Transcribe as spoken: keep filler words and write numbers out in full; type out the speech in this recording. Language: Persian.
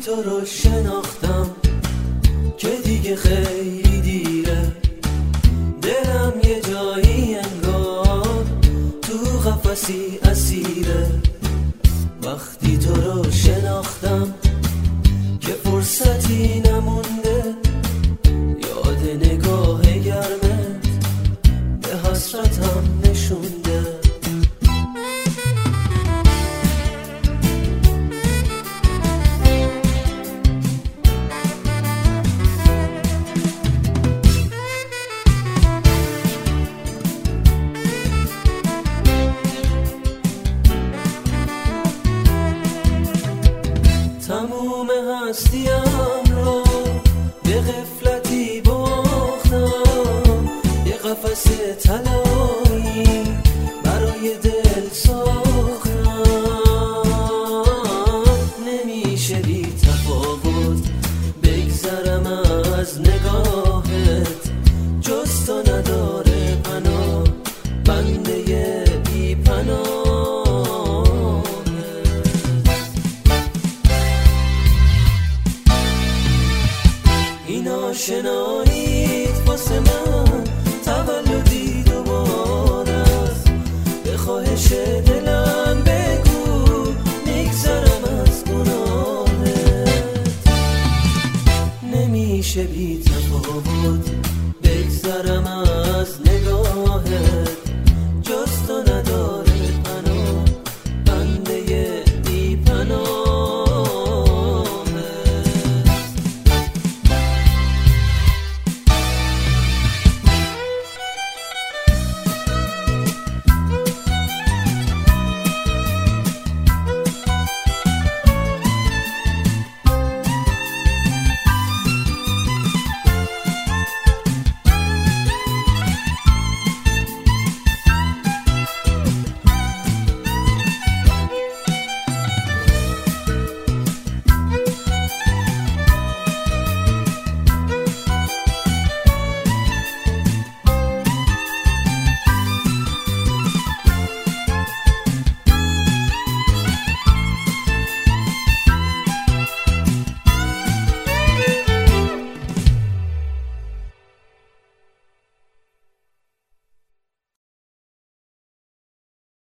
تو رو شناختم که دیگه خیلی دیره، دلم یه جایی انگار تو قفسی اسیره. وقتی تو رو شناختم که فرصتی نمونده، یاد نگاه گرمت به حسرتم نشونده. تموم هستیم رو به غفلتی باختم، یه قفس طلایی برای دل ساختم. نمیشه بی تفاوت بگذرم از نگاهت، جز تو نداره پناه بنده بی پناه. شنا